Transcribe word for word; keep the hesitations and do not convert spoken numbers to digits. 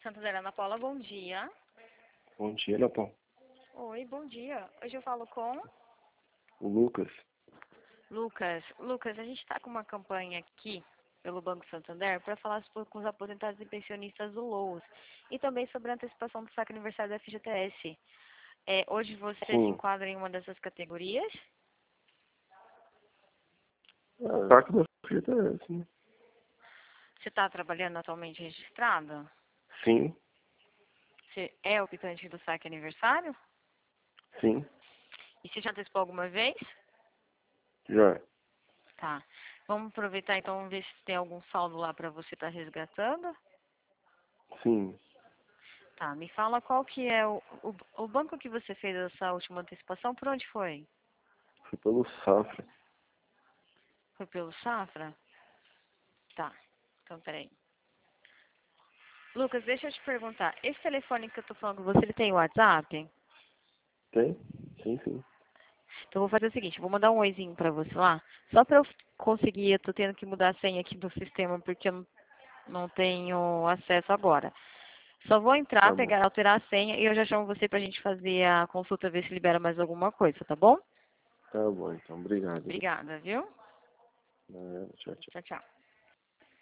Santander, Ana Paula, bom dia. Bom dia, Ana Paula. Oi, bom dia. Hoje eu falo com O Lucas. Lucas. Lucas, a gente está com uma campanha aqui pelo Banco Santander para falar sobre- com os aposentados e pensionistas do Loas e também sobre a antecipação do saque aniversário da F G T S. É, hoje você se Sim. enquadra em uma dessas categorias? É, saco da F G T S, né? Você está trabalhando atualmente registrado? Sim, Você é optante do saque aniversário? sim, E você já antecipou alguma vez? já. Tá. Vamos aproveitar então e ver se tem algum saldo lá para você estar resgatando. Sim. Tá, me fala qual que é o, o, o banco que você fez essa última antecipação, por onde foi? Foi pelo Safra. Foi pelo Safra? Tá, então peraí. Lucas, deixa eu te perguntar, esse telefone que eu tô falando com você, ele tem WhatsApp? Tem? Sim, sim. Então eu vou fazer o seguinte, eu vou mandar um oizinho pra você lá, só pra eu conseguir, eu tô tendo que mudar a senha aqui do sistema, porque eu não, não tenho acesso agora. Só vou entrar, Tá bom. pegar, alterar a senha e eu já chamo você pra gente fazer a consulta, ver se libera mais alguma coisa, tá bom? Tá bom, então. Obrigado. Obrigada, viu? É, tchau, tchau. Tchau, tchau.